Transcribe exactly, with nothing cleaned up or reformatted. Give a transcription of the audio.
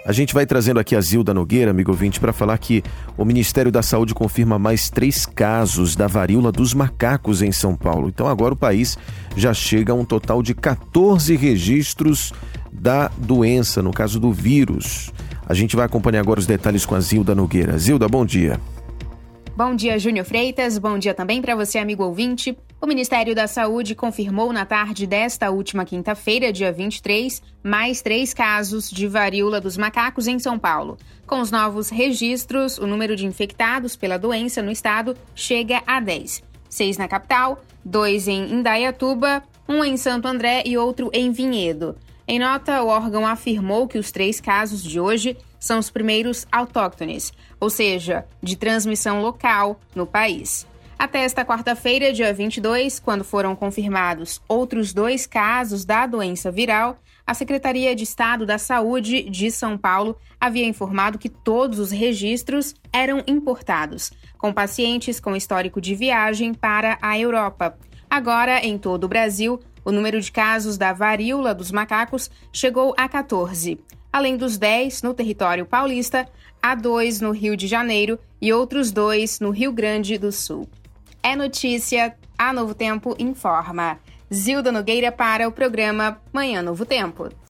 A gente vai trazendo aqui a Zilda Nogueira, amigo ouvinte, para falar que o Ministério da Saúde confirma mais três casos da varíola dos macacos em São Paulo. Então agora o país já chega a um total de quatorze registros da doença, no caso do vírus. A gente vai acompanhar agora os detalhes com a Zilda Nogueira. Zilda, bom dia. Bom dia, Júnior Freitas. Bom dia também para você, amigo ouvinte. O Ministério da Saúde confirmou na tarde desta última quinta-feira, dia vinte e três, mais três casos de varíola dos macacos em São Paulo. Com os novos registros, o número de infectados pela doença no estado chega a dez. Seis na capital, dois em Indaiatuba, um em Santo André e outro em Vinhedo. Em nota, o órgão afirmou que os três casos de hoje são os primeiros autóctones, ou seja, de transmissão local no país. Até esta quarta-feira, dia vinte e dois, quando foram confirmados outros dois casos da doença viral, a Secretaria de Estado da Saúde de São Paulo havia informado que todos os registros eram importados, com pacientes com histórico de viagem para a Europa. Agora, em todo o Brasil, o número de casos da varíola dos macacos chegou a quatorze. Além dos dez no território paulista, há dois no Rio de Janeiro e outros dois no Rio Grande do Sul. É notícia, a Novo Tempo informa. Zilda Nogueira para o programa Manhã Novo Tempo.